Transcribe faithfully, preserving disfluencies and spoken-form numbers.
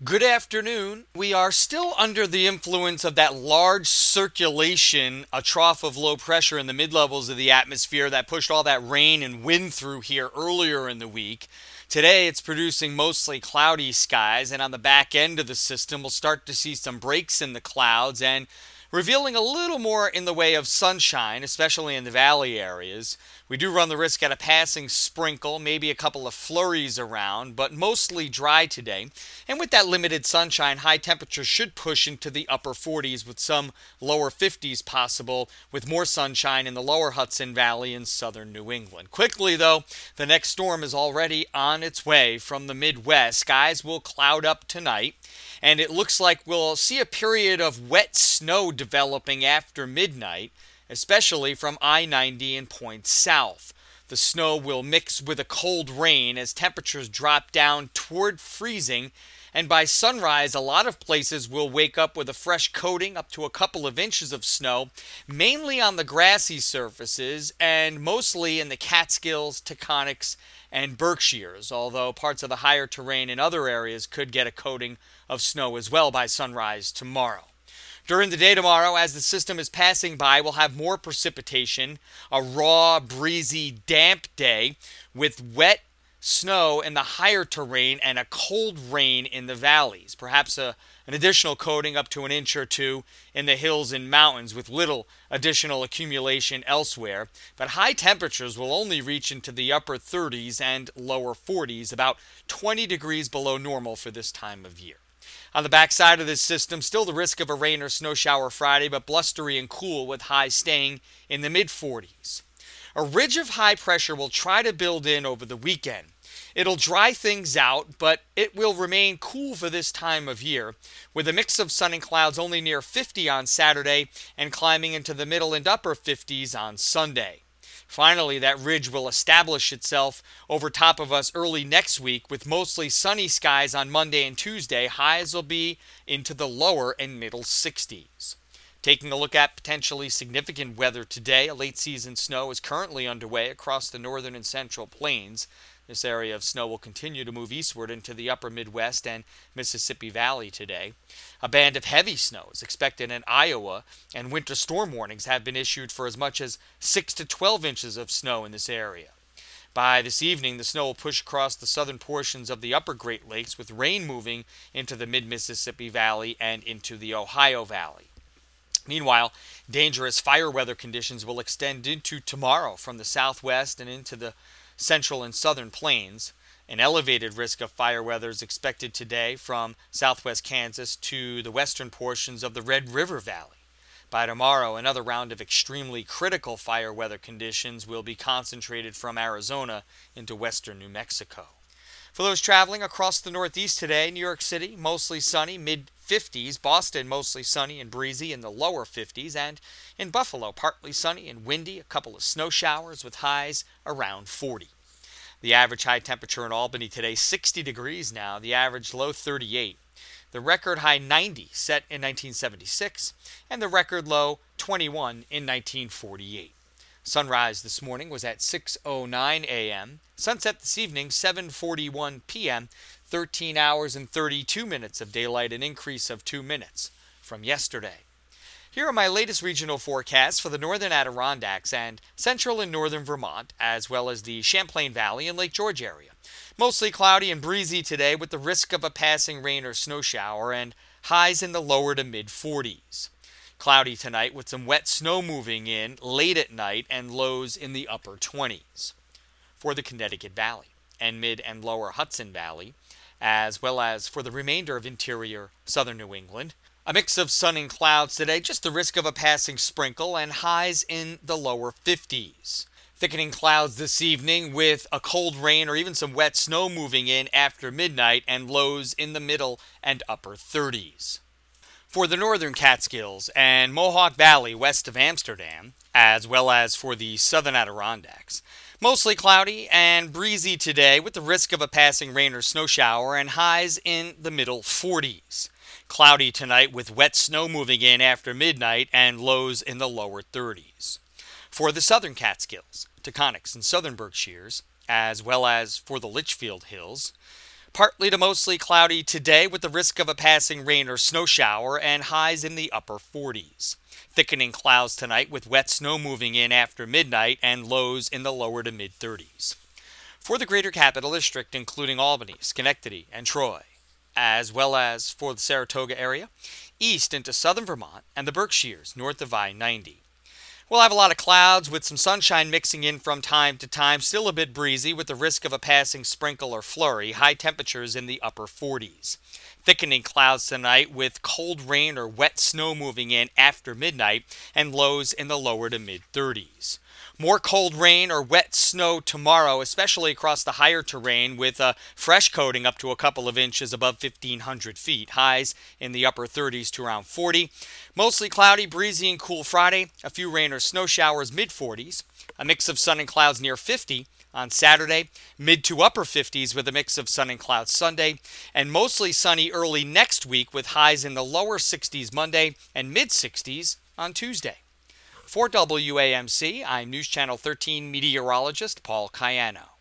Good afternoon. We are still under the influence of that large circulation, a trough of low pressure in the mid levels of the atmosphere that pushed all that rain and wind through here earlier in the week. Today it's producing mostly cloudy skies, and on the back end of the system, we'll start to see some breaks in the clouds and revealing a little more in the way of sunshine, especially in the valley areas. We do run the risk at a passing sprinkle, maybe a couple of flurries around, but mostly dry today. And with that limited sunshine, high temperatures should push into the upper forties with some lower fifties possible, with more sunshine in the lower Hudson Valley in southern New England. Quickly, though, the next storm is already on its way from the Midwest. Skies will cloud up tonight, and it looks like we'll see a period of wet snow developing after midnight, especially from I ninety and points south. The snow will mix with a cold rain as temperatures drop down toward freezing, and by sunrise, a lot of places will wake up with a fresh coating up to a couple of inches of snow, mainly on the grassy surfaces and mostly in the Catskills, Taconics, and Berkshires, although parts of the higher terrain in other areas could get a coating of snow as well by sunrise tomorrow. During the day tomorrow, as the system is passing by, we'll have more precipitation, a raw, breezy, damp day with wet snow in the higher terrain and a cold rain in the valleys. Perhaps a, an additional coating up to an inch or two in the hills and mountains with little additional accumulation elsewhere. But high temperatures will only reach into the upper thirties and lower forties, about twenty degrees below normal for this time of year. On the backside of this system, still the risk of a rain or snow shower Friday, but blustery and cool with highs staying in the mid forties. A ridge of high pressure will try to build in over the weekend. It'll dry things out, but it will remain cool for this time of year, with a mix of sun and clouds only near fifty on Saturday and climbing into the middle and upper fifties on Sunday. Finally, that ridge will establish itself over top of us early next week with mostly sunny skies on Monday and Tuesday. Highs will be into the lower and middle sixties. Taking a look at potentially significant weather today, a late season snow is currently underway across the northern and central plains. This area of snow will continue to move eastward into the upper Midwest and Mississippi Valley today. A band of heavy snow is expected in Iowa, and winter storm warnings have been issued for as much as six to twelve inches of snow in this area. By this evening, the snow will push across the southern portions of the upper Great Lakes, with rain moving into the mid-Mississippi Valley and into the Ohio Valley. Meanwhile, dangerous fire weather conditions will extend into tomorrow from the southwest and into the central and southern plains. An elevated risk of fire weather is expected today from southwest Kansas to the western portions of the Red River Valley. By tomorrow, another round of extremely critical fire weather conditions will be concentrated from Arizona into western New Mexico. For those traveling across the Northeast today, New York City, mostly sunny, mid fifties. Boston, mostly sunny and breezy in the lower fifties. And in Buffalo, partly sunny and windy, a couple of snow showers with highs around forty. The average high temperature in Albany today, sixty degrees now. The average low, thirty-eight. The record high, ninety, set in nineteen seventy-six. And the record low, twenty-one, in nineteen forty-eight. Sunrise this morning was at six oh nine a.m. Sunset this evening, seven forty-one p.m. thirteen hours and thirty-two minutes of daylight, an increase of two minutes from yesterday. Here are my latest regional forecasts for the northern Adirondacks and central and northern Vermont, as well as the Champlain Valley and Lake George area. Mostly cloudy and breezy today with the risk of a passing rain or snow shower, and highs in the lower to mid forties. Cloudy tonight with some wet snow moving in late at night and lows in the upper twenties. For the Connecticut Valley and mid and lower Hudson Valley, as well as for the remainder of interior southern New England, a mix of sun and clouds today, just the risk of a passing sprinkle, and highs in the lower fifties. Thickening clouds this evening with a cold rain or even some wet snow moving in after midnight, and lows in the middle and upper thirties. For the northern Catskills and Mohawk Valley west of Amsterdam, as well as for the southern Adirondacks, mostly cloudy and breezy today with the risk of a passing rain or snow shower, and highs in the middle forties. Cloudy tonight with wet snow moving in after midnight and lows in the lower thirties. For the southern Catskills, Taconics, and southern Berkshires, as well as for the Litchfield Hills, Partly to mostly cloudy today with the risk of a passing rain or snow shower and highs in the upper forties. Thickening clouds tonight with wet snow moving in after midnight and lows in the lower to mid thirties. For the greater capital district, including Albany, Schenectady, and Troy, as well as for the Saratoga area, east into southern Vermont and the Berkshires north of I ninety. We'll have a lot of clouds with some sunshine mixing in from time to time, still a bit breezy with the risk of a passing sprinkle or flurry, high temperatures in the upper forties. Thickening clouds tonight with cold rain or wet snow moving in after midnight and lows in the lower to mid thirties. More cold rain or wet snow tomorrow, especially across the higher terrain with a fresh coating up to a couple of inches above fifteen hundred feet. Highs in the upper thirties to around forty. Mostly cloudy, breezy, and cool Friday. A few rain or snow showers mid forties. A mix of sun and clouds near fifty on Saturday. Mid to upper fifties with a mix of sun and clouds Sunday. And mostly sunny early next week with highs in the lower sixties Monday and mid sixties on Tuesday. For W A M C, I'm News Channel thirteen meteorologist Paul Cayano.